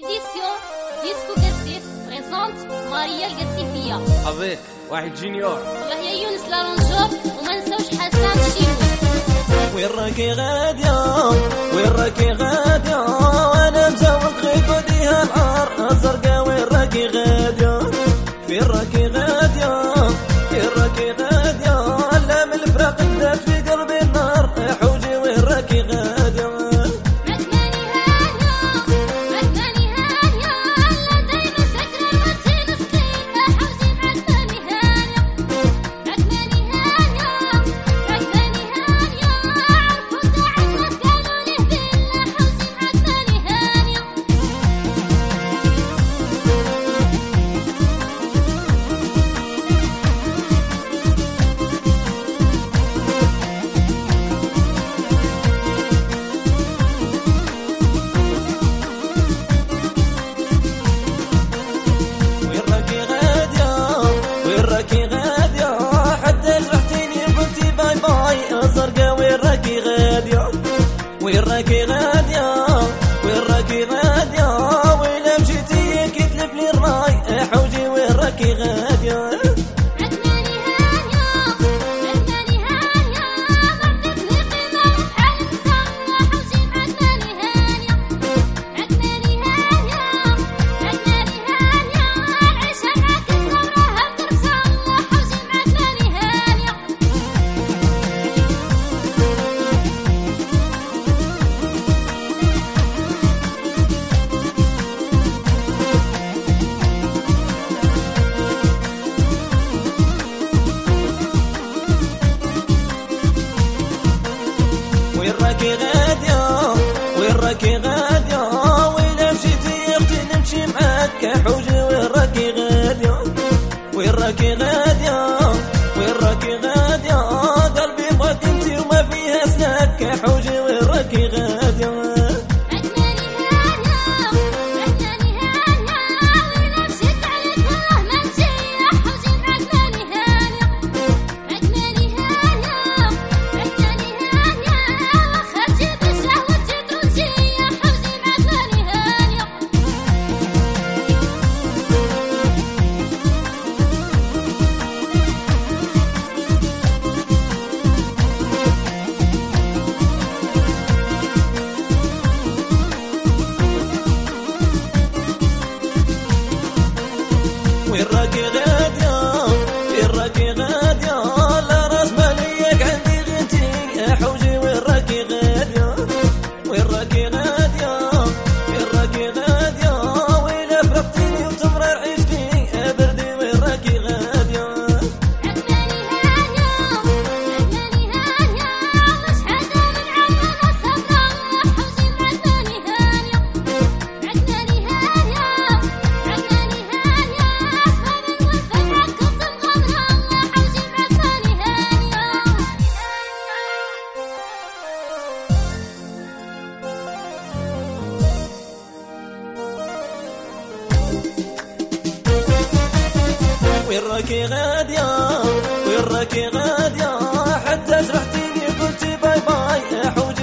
Édition Disco Gassif présente ماريا القسيفية. avec واحد جونيور. والله يا يونس لارونجور وما نساوش حسان الشينوي. وين راكي غادية وين راكي غادية وانا مزوق غير وديها العار الزرقاء. وين راكي غادية فين راكي غادية فين راكي غادية لا من الفراق ندات في قلبي النار يا حوجي. وين راكي غادية وين راكي غادية وين راكي غادية وين مشيتي كتلف لي الراي يا حوجي. وين راكي غادية وين راكي غادية وين مشيتي اختي نمشي معاك يا حوجي. وين راكي غادية وين راكي غادية وين راكي غادية قلبي بغاك انتي وما فيها سناك يا حوجي. وين راكي غادية وين راكي غادية فين راكي غادية لا راس ماليك عندي غنتي يا حوجي. وين راكي غادية وين راكي غادية فين راكي غادية وين فرقتيني وتمرر عيشتي يا بردي. وين راكي غادية وين راكي غادية وين راكي غادية حتى جرحتيني قلتي باي باي يا حوجي.